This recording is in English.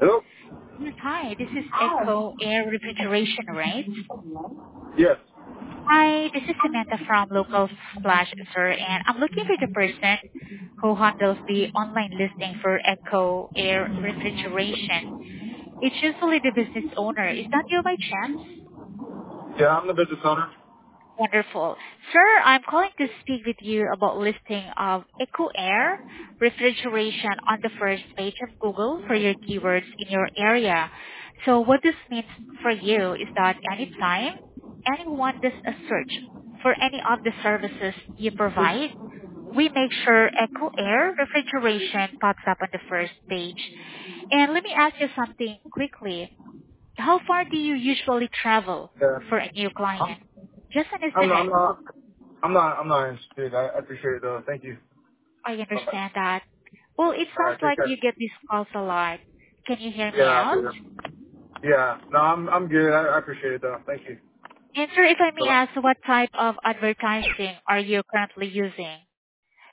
Hello? Yes, hi. This is Echo Air Refrigeration, right? Yes. Hi, this is Samantha from Local Splash, sir, and I'm looking for the person who handles the online listing for Echo Air Refrigeration. It's usually the business owner. Is that you by chance? Yeah, I'm the business owner. Wonderful. Sir, I'm calling to speak with you about listing of Eco Air refrigeration on the first page of Google for your keywords in your area. So what this means for you is that anytime anyone does a search for any of the services you provide, we make sure Eco Air refrigeration pops up on the first page. And let me ask you something quickly. How far do you usually travel Yeah. for a new client? I'm, Just an I'm not, estimate. I'm not, I'm not interested. I appreciate it though. Thank you. I Bye-bye. understand that. Well, it All sounds right, take like care. you get these calls a lot. Can you hear me Yeah, I out? do. Yeah. No, I'm good. I appreciate it though. Thank you. And sir, if I may Bye-bye. ask, what type of advertising are you currently using?